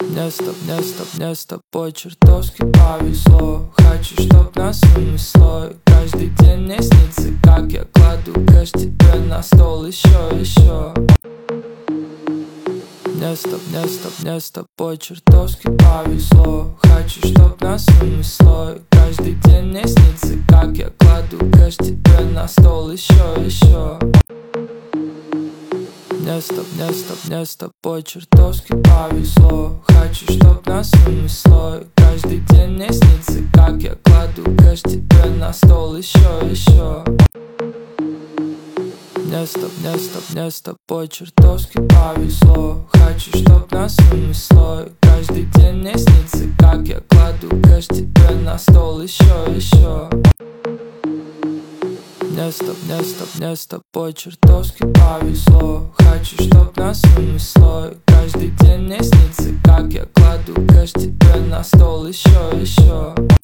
Мне с тобой чертовски повезло. Хочу, чтоб нас унесло. И каждый день мне снится, как я кладу кэш тебе на стол еще. Мне с тобой чертовски повезло. Хочу, чтоб нас унесло. И каждый день мне снится, как я кладу кэш тебе на стол еще. Мне с тобой чертовски повезло. Хочу, чтоб нас унесло. И каждый день мне снится, как я кладу кэш тебе на стол еще. Мне с тобой чертовски повезло. Хочу, чтоб нас унесло. И каждый день мне снится, как я кладу кэш тебе на стол еще. Мне с тобой чертовски повезло. Хочу, чтоб нас унесло. И каждый день мне снится, как я кладу кэш тебе на стол еще.